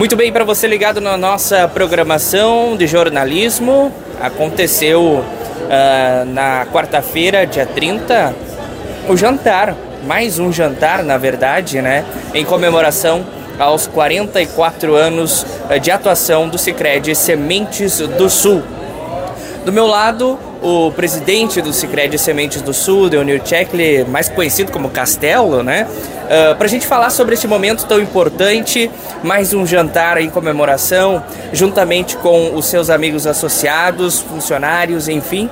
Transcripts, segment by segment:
Muito bem, para você ligado na nossa programação de jornalismo, aconteceu na quarta-feira, dia 30, o jantar, mais um jantar, na verdade, né, em comemoração aos 44 anos de atuação do Sicredi Sementes do Sul. Do meu lado, o presidente do Sicredi Sementes do Sul, Deonir Chekli, mais conhecido como Castelo, né? Para a gente falar sobre este momento tão importante, mais um jantar em comemoração, juntamente com os seus amigos associados, funcionários, enfim,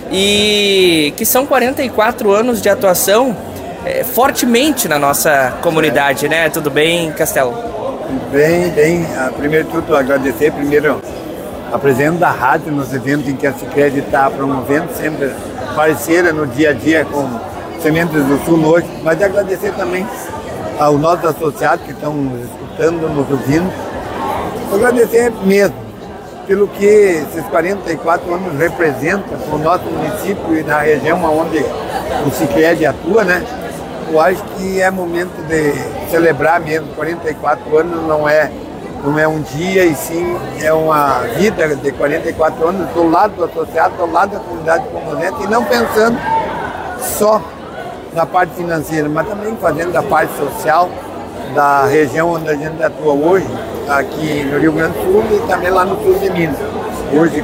e que são 44 anos de atuação fortemente na nossa comunidade, né? Tudo bem, Castelo? Bem. Primeiro de tudo, agradecer a presença da rádio nos eventos em que a Sicredi está promovendo, sempre parceira no dia a dia com Sementes do Sul hoje, mas agradecer também aos nossos associados que estão nos escutando, nos ouvindo. Agradecer mesmo pelo que esses 44 anos representam para o nosso município e na região onde o Sicredi atua, né? Eu acho que é momento de celebrar mesmo. 44 anos não é um dia, e sim é uma vida de 44 anos do lado do associado, do lado da comunidade componente, e não pensando só na parte financeira, mas também fazendo a parte social da região onde a gente atua hoje, aqui no Rio Grande do Sul e também lá no sul de Minas. Hoje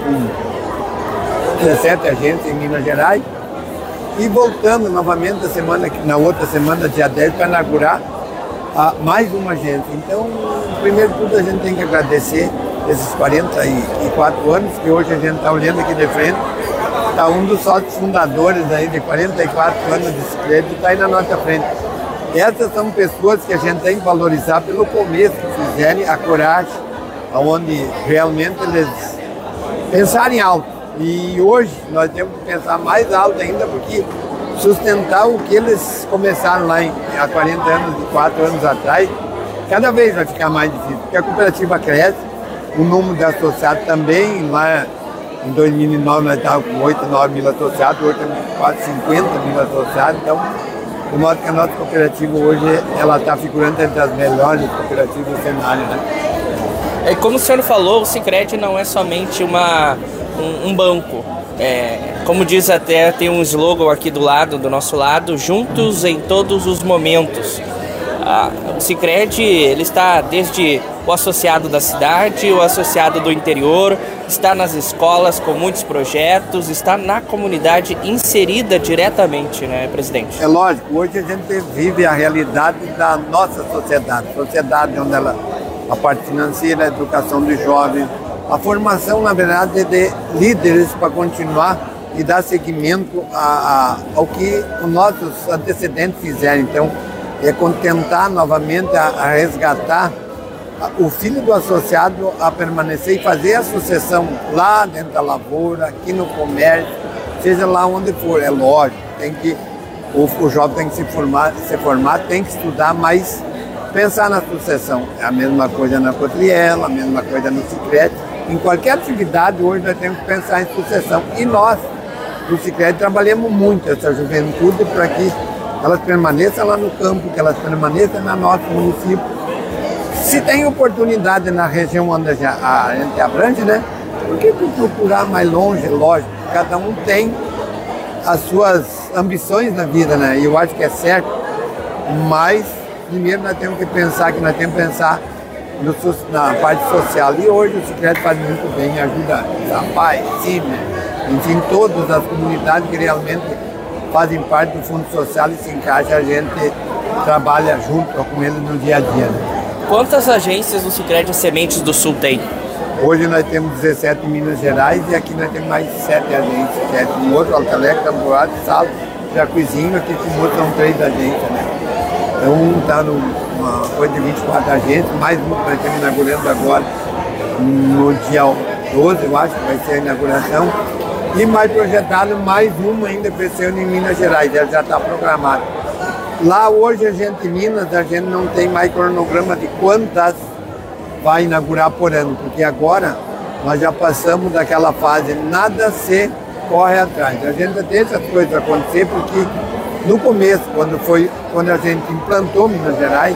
com 17 agentes em Minas Gerais, e voltando novamente na outra semana, dia 10, para inaugurar mais uma agência. Então, primeiro de tudo, a gente tem que agradecer esses 44 anos, que hoje a gente está olhando aqui de frente. Está um dos sócios fundadores aí de 44 anos de Sicredi, está aí na nossa frente. Essas são pessoas que a gente tem que valorizar pelo começo que fizerem, a coragem, onde realmente eles pensarem alto. E hoje nós temos que pensar mais alto ainda, porque sustentar o que eles começaram lá há 40 anos, 4 anos atrás, cada vez vai ficar mais difícil, porque a cooperativa cresce, o número de associados também. Lá em 2009 nós estávamos com 8, 9 mil associados, hoje temos quase 50 mil associados. Então, de modo que a nossa cooperativa hoje ela está figurando entre as melhores cooperativas do cenário, né? Como o senhor falou, o Sicredi não é somente um banco. Como diz até, tem um slogan aqui do nosso lado, juntos em todos os momentos. O Sicredi, ele está desde o associado da cidade, o associado do interior, está nas escolas com muitos projetos, está na comunidade inserida diretamente, né, presidente? É lógico, hoje a gente vive a realidade da nossa sociedade onde a parte financeira, a educação dos jovens, a formação, na verdade, de líderes para continuar e dar seguimento ao que os nossos antecedentes fizeram. Então, é tentar novamente a resgatar o filho do associado a permanecer e fazer a sucessão lá dentro da lavoura, aqui no comércio, seja lá onde for. É lógico, o jovem tem que se formar, tem que estudar, mas pensar na sucessão. É a mesma coisa na Cotriela, a mesma coisa no Sicredi. Em qualquer atividade hoje nós temos que pensar em sucessão. E nós, do Sicredi, trabalhamos muito essa juventude para que elas permaneçam lá no campo, que elas permaneçam no nosso município. Se tem oportunidade na região onde a gente abrange, né? Por que procurar mais longe? Lógico, cada um tem as suas ambições na vida, né? E eu acho que é certo, mas primeiro nós temos que pensar na parte social. E hoje o Sicredi faz muito bem, ajuda a paz, enfim, todas as comunidades que realmente fazem parte do Fundo Social e se encaixa, a gente trabalha junto com eles no dia a dia, né? Quantas agências do Sicredi Sementes do Sul tem? Hoje nós temos 17 em Minas Gerais e aqui nós temos mais 7 agências, que é com outro, Alto Alegre, Tamborado, Salo, Jacuizinho, aqui com outro são 3 agências, né? Então está numa coisa de 24 agências, mais uma que nós estamos inaugurando agora no dia 12, eu acho que vai ser a inauguração, e mais projetado mais uma ainda para esse ano em Minas Gerais, ela já está programada. Lá hoje em Minas, a gente não tem mais cronograma de quantas vai inaugurar por ano, porque agora nós já passamos daquela fase, nada se corre atrás. A gente deixa as coisas acontecer, porque no começo, quando a gente implantou Minas Gerais,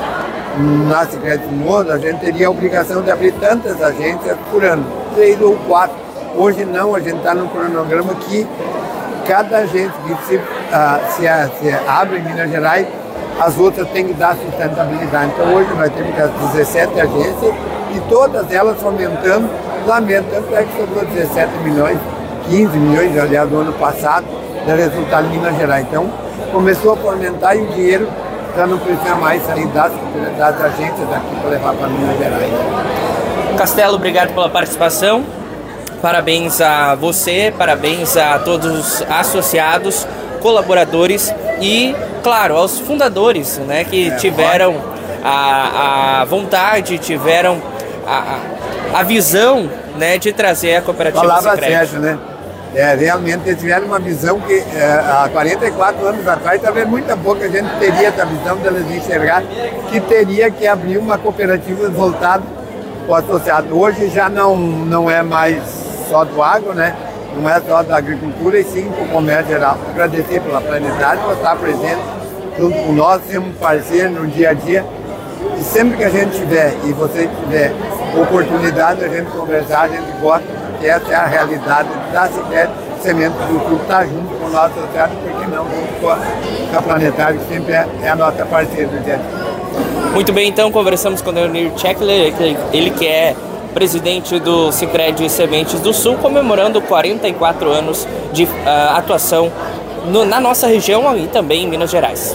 na Sicredi Morro, a gente teria a obrigação de abrir tantas agências por ano, 3 ou 4. Hoje não, a gente está num cronograma que cada agência que se abre em Minas Gerais, as outras têm que dar sustentabilidade. Então hoje nós temos as 17 agências e todas elas fomentando, lamento, tanto é que sobrou 17 milhões, 15 milhões, aliás, do ano passado, de resultado em Minas Gerais. Então começou a fomentar e o dinheiro já não precisa mais sair das agências daqui para levar para Minas Gerais. Castelo, obrigado pela participação. Parabéns a você, parabéns a todos os associados, colaboradores e, claro, aos fundadores, né, que tiveram a vontade, tiveram a visão, né, de trazer a cooperativa Palavra Sicredi. certa, né? Realmente eles tiveram uma visão que há 44 anos atrás talvez muita pouca gente teria essa visão deles enxergar que teria que abrir uma cooperativa voltada para o associado. Hoje já não é mais só do agro, né? Não é só da agricultura e sim do comércio geral. Agradecer pela Planetário por estar presente junto com nós, ser um parceiro no dia a dia. E sempre que a gente tiver e você tiver oportunidade, a gente conversar, a gente gosta, porque essa é a realidade da Sicredi Sementes do Sul, estar junto com o nosso associado, porque não, junto com a Planetário, que sempre é a nossa parceira do dia a dia. Muito bem, então conversamos com o Leonir Checkler, ele que é presidente do Sicredi Sementes do Sul, comemorando 44 anos de atuação na nossa região e também em Minas Gerais.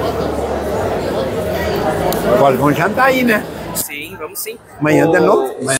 Agora vamos jantar aí, né? Sim, vamos sim. Amanhã de novo.